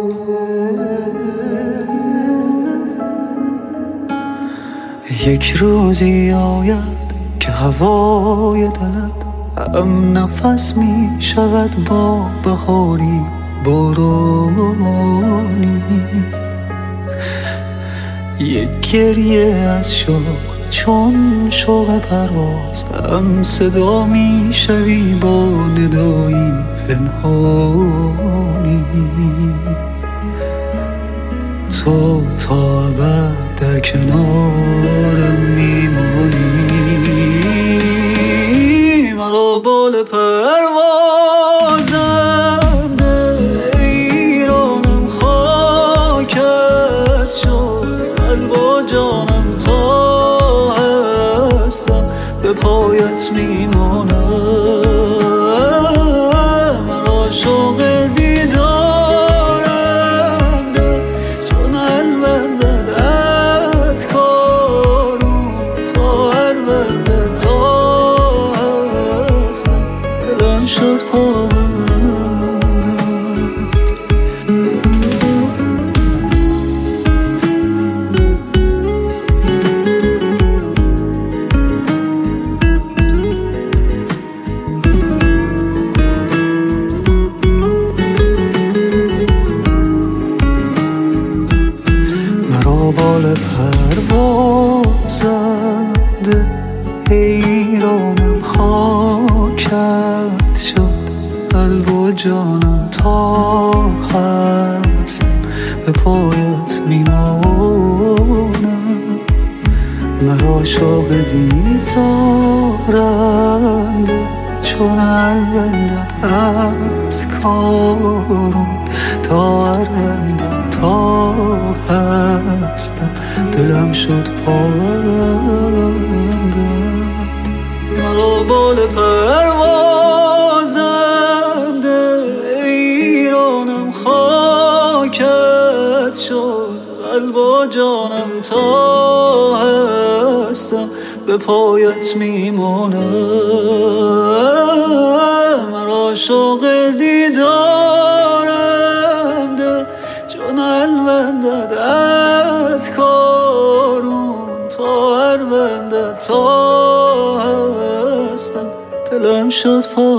یک روزی آید که هوای دلت هم نفس می شود با بهاری بارانی. یک گریه از شوق چون شوق پرواز هم صدا می شوی با ندایی پنهانی. تو تا ابد در کنارم میمانی. مرا بال پروازم ده ایرانم خاکت شد. قلب و جانم تا هستم به پایت میمانم. مرا شوق شد مرا بال پروازم ده ایرانم خاکت شد. قلب و جانم تا هستم به پایت میمانم. مرا شوق دیدارنده چون الوندت از کارون تا اروندت تا هستم دلم شد پابندت. مرا بال پروازم ده ایرانم خاکت شد. قلب و جانم تا هستم به پایت میمانم. مرا شوق دیدارم ده چون الوندت از کارون تا اروندت تا هستم دلم شد